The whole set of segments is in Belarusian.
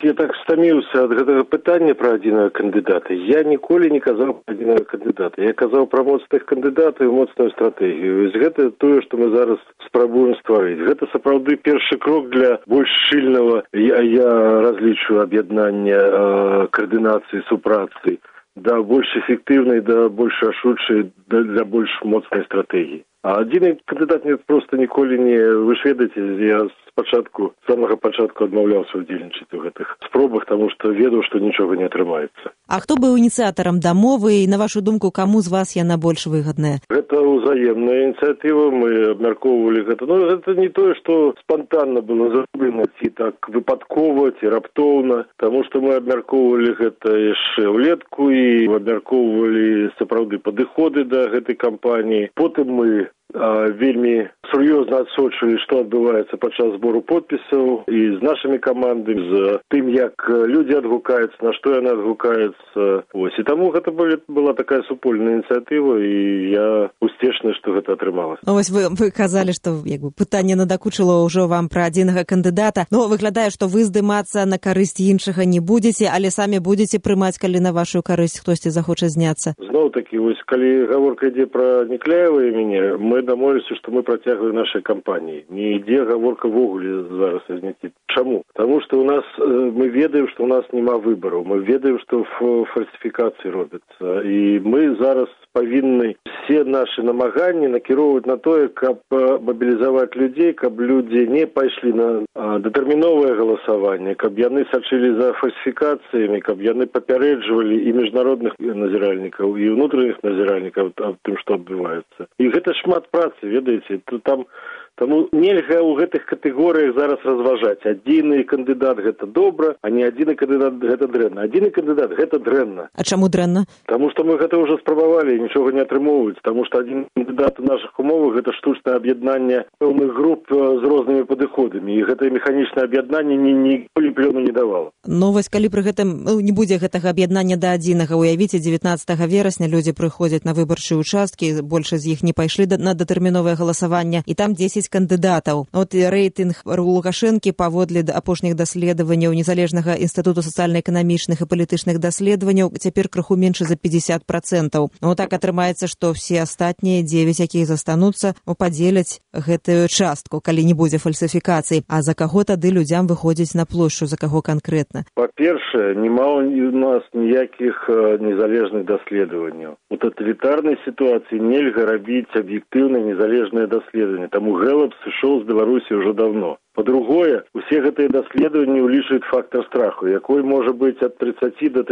Я так стаміўся ад гэтага пытання пра адзінага кандыдата. Я ніколі не казаў пра адзінага кандыдата. Я казаў пра моцных кандыдатаў і моцную стратэгію. Гэта тое, што мы зараз спрабуем стварыць. Гэта сапраўды першы крок для больш шчыльнага, я разлічваю, аб'яднання каардынацыі, супрацы, да больш эфектыўнай, да больш рашучай, для больш моцнай стратэгіі. А адзіны кандыдат мне проста ніколі не... Вы ж ведаеце, я з самага пачатку адмаўляўся ўдзельнічаць у гэтых спробах, таму што ведаў, што нічога не атрымаецца. А хто быў ініцыятарам дамовы і, на вашу думку, каму з вас яна больш выгадная? Гэта ўзаемная ініцыятыва, мы абмяркоўвалі гэта. Ну, гэта не тое, што спантанна было зроблена, ці так выпадкова, ці раптоўна, таму што мы абмяркоўвалі гэта яшчэ ўлетку і абмяркоўвалі сапраўды падыходы да гэтай кампаніі. Потым мы вельмі сур'ёзна адсочвалі, што адбываецца падчас збору подпісаў і з нашымі камандамі, з тым, як людзі адгукаюцца, на што яны адгукаюцца. І таму гэта была такая супольная ініцыятыва, і я усцешны, што гэта атрымалася. Вы казалі, што пытанне надакучыла ўжо вам пра адзінага кандыдата. Выглядае, што вы здымацца на карысць іншага не будзеце, але самі будзеце прымаць, калі на вашу карысць хтосьці захоча зняцца. Зноў-такі, калі гаворка ідзе пра Некляева і мяне, мы дамовіліся, што мы працягваем нашай кампаніі. Не ідзе гаворка ввогуле зараз о зняцці. Чаму? Таму што мы ведаем, што у нас няма выбараў. Мы ведаем, што фальсіфікацыі робяцца. І мы зараз павінны все нашы намаганні накіроўваць на тое, каб мабілізаваць людзей, каб людзі не пайшлі на дэтэрміновае галасаванне, каб яны сачылі за фальсіфікацыямі, каб яны папярэджвалі і міжнародных назіральнікаў, і ўнутраных назіральнікаў аб тым, што адбываецца. І гэта шмат працы, ведаеце, таму нельга ў гэтых катэгорыях зараз разважаць. Адзіны кандыдат гэта добра, а не адзіны кандыдат гэта дрэнна. Адзіны кандыдат гэта дрэнна. А чаму дрэнна? Таму што мы гэта ўжо спрабавалі і нічога не атрымоўваюць. Таму што адзін кандыдат у нашых умовах гэта штучнае аб'яднанне пэўных груп з рознымі падыходамі. І гэтае механічнае аб'яднанне ніколі плёну не давала. Калі пры гэтым не будзе гэтага аб'яднання да адзінага, уявіце, 19 верасня людзі прыходзяць на выбарчыя участкі, большасць з іх не пайшлі на дэтэрміновае галасаванне, і там 10 кандыдатаў. Рэйтынг Лукашэнкі паводле апошніх даследаванняў Незалежнага інстытуту сацыяльна-эканамічных і палітычных даследаванняў цяпер крыху менш за 50%. Так атрымаецца, што все астатнія 9, якія застануцца, падзеляць гэтую частку, калі не будзе фальсіфікацый. А за каго тады людзям выходзіць на плошчу, за каго канкрэтна? Па-першае, няма у нас ніякіх незалежных даследаванняў. У таталітарнай сітуацыі нельга рабіць аб'ектыўнае незалежнае даследаванне. Таму Гэлап сышоў з Беларусі ўжо давно. Па-другое, усе гэтыя даследаванні ўлічваюць фактар страху, якой можа быць ад 30 до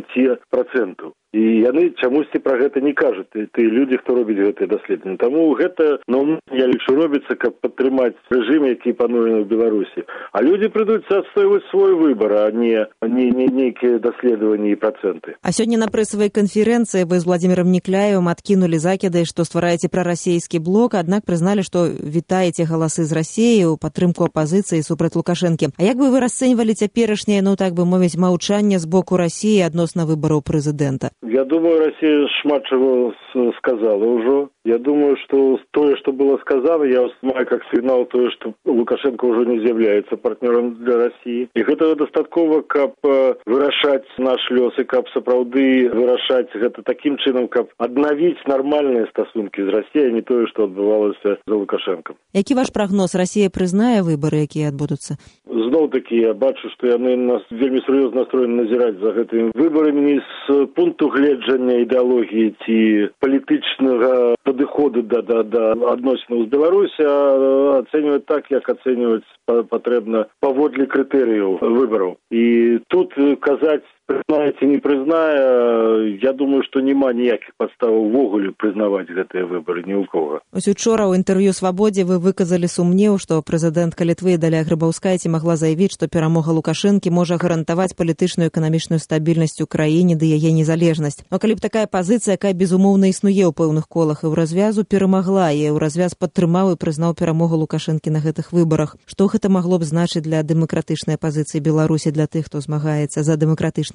35%. І яны чамусьці пра гэта не кажуць, тыя людзі, хто робіць гэтыя даследаванні. Таму гэта, я лічу, робіцца, каб падтрымаць рэжым, які пануе ў Беларусі. А людзі прыйдуць адстойваць свой выбар, а не нейкія даследаванні і працэнты. А сёння на прэсавай канферэнцыі вы з Владзімірам Некляевым адкінулі закіды, што ствараеце прарасійскі блок, аднак прызналі, што вітаеце галасы з Расіі ў падтрымку апазіцыі супраць Лукашэнкі. А як бы вы расцэньвалі цяперашняе, так бы мовіць, маўчанне з боку Расіі адносна выбараў прэзідэнта? Я думаю, Расія шмат чаго сказала ўжо. Я думаю, што тое, што было сказано, я маю как сігнал тое, што Лукашенко ўжо не з'яўляецца партнёрам для Расіі. І гэта дастаткова, каб вырашаць наш лёс і каб сапраўды вырашаць гэта такім чынам, каб аднавіць нармальныя стасункі з Расіяй, не тое, што адбывалася за Лукашенком. Які ваш прагноз? Расія прызнае выбары, якія адбудуцца? Зноў-такі я бачу, што яны нас вельмі сур'ёзна настроены назіраць за гэтымі выбарамі не з пункту гледжання ідэалогіі ці палітычнага падыходу да адносінаў з Беларусі, а ацэньваць так, як ацэньваць патрэбна паводле крытэрыяў выбараў. І тут казаць прызнае ці не прызнае, я думаю, што няма ніякіх падставаў увогуле прызнаваць гэтыя выбары ні ў кого. Учора ў інтэрв'ю «Свабодзе» вы выказалі сумнеў, што прэзідэнтка Літвы Даля Грыбаўскайце магла заявіць, што перамога Лукашэнкі можа гарантаваць палітычную і эканамічную стабільнасць у краіне ды яе незалежнасць. Но калі б такая пазіцыя, якая безумоўна існуе ў пэўных колах і ў развязу, перамагла, і ў развяз падтрымаў і прызнаў перамогу Лукашэнкі на гэтых выбарах, што гэта магло б значыць для дэмакратычнай пазіцыі Беларусі, для тых, хто змагаецца за дэмакратычныя перамены?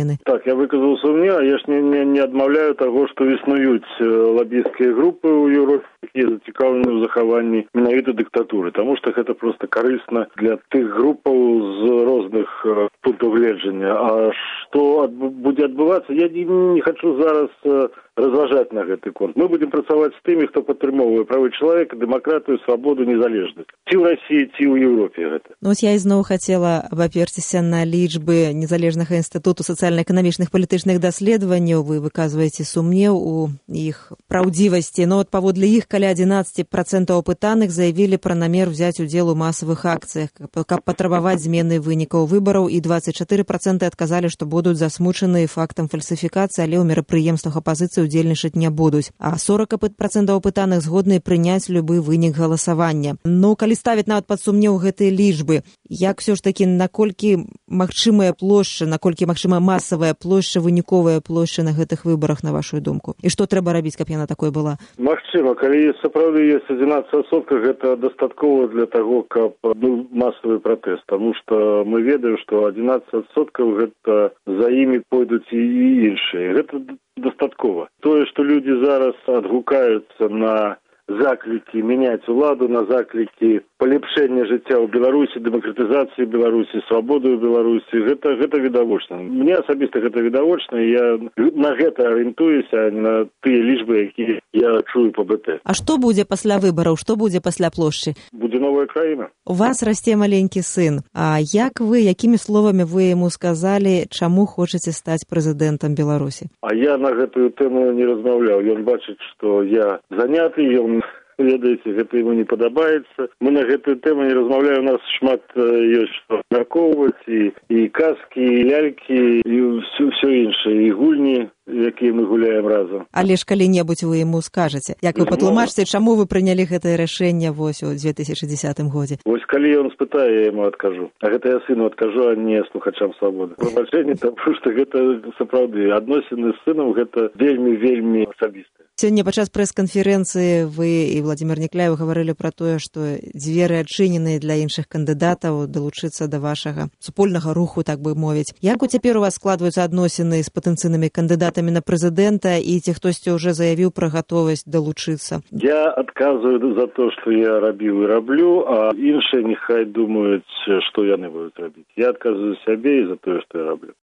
змены. Так, я выказаў сумнеў, а я ж не адмаўляю таго, што існуюць лабісцкія групы ў Еўропе, якія зацікаўлены ў захаванні менавіта дыктатуры, таму што гэта проста карысна для тых групаў з розных пунктаў гледжання. А што будзе адбывацца, я не хачу зараз разважаць на гэты конт. Мы будзем працаваць з тымі, хто падтрымоўвае правы чалавека, дэмакратыю, свабоду, незалежнасць. Ці ў Расіі, ці ў Еўропе гэта. Ну, я ізноў хацела абаперціся на лічбы Незалежнага інстытуту сацыяльна-эканамічных палітычных даследаванняў. Вы выказваеце сумнеў у іх праўдзівасці. Но паводле іх каля 11% апытаных заявілі пра намер взяць удзел у масавых акцыях, каб патрабаваць змены вынікаў выбараў, і 24% адказалі, што будуць засмучаны фактам фальсіфікацыі, але ў мерапрыемствах апазіцыі удзельнічаць не будуць. А 40% апытаных згодны прыняць любы вынік галасавання. Ну, калі ставіць нават пад сумнеў гэтыя лічбы, як все ж такі, наколькі магчымая плошча, наколькі магчыма масавая плошча, выніковая плошча на гэтых выбарах, на вашу думку? І што трэба рабіць, каб яна такой была? Магчыма, калі сапраўды ёсць 11%, гэта дастаткова для таго, каб быў масавы пратэст, таму што мы ведаем, што 11% гэта за імі пойдуць і іншыя. Гэта дастаткова. Тое, што людзі зараз адгукаюцца на заклікі мяняць уладу, на заклікі палепшэння жыцця ў Беларусі, дэмакратызацыі Беларусі, свабоду ў Беларусі, гэта відавочна. Мне асабіста гэта відавочна, і я на гэта арыентуюся, а не на тыя лічбы, якія я чую па БТ. А што будзе пасля выбараў? Што будзе пасля плошчы? Будзе новая краіна. У вас расце маленькі сын. А як вы, якімі словамі вы яму сказалі, чаму хочаце стаць прэзідэнтам Беларусі? А я на гэтую тэму не размаўляў. Ён бачыць, што я заняты, ён ведаеце, гэта ему не падабаецца. Мы на гэтую тэму не размаўляем, у нас шмат ёсць што абмяркоўваць, і казкі, і лялькі, і ўсё іншае, і гульні, якія мы гуляем разам. Але ж калі-небудзь вы яму скажаце, як вы патлумачыце, чаму вы прынялі гэтае рашэнне вось у 2010 годзе? Вось калі ён спытае, я яму адкажу. А гэта я сыну адкажу, а не слухачам свабоды. Прабачэнне, таму што гэта сапраўды адносіны з сынам, гэта вельмі асабістае. Сёння падчас прэс-канферэнцыі вы і Владзімир Никляев гаварылі пра тое, што дзверы адчыненыя для іншых кандыдатаў далучыцца да вашага супольнага руху, так бы мовіць. Як цяпер у вас складваюцца адносіны з патэнцыйнымі кандыдатамі на прэзідэнта, і ці хтосьці ўжо заявіў пра гатовасць далучыцца? Я адказваю за то, што я рабіў і раблю, а іншыя няхай думаюць, што яны будуць рабіць. Я адказваю сябе і за тое, што я раблю.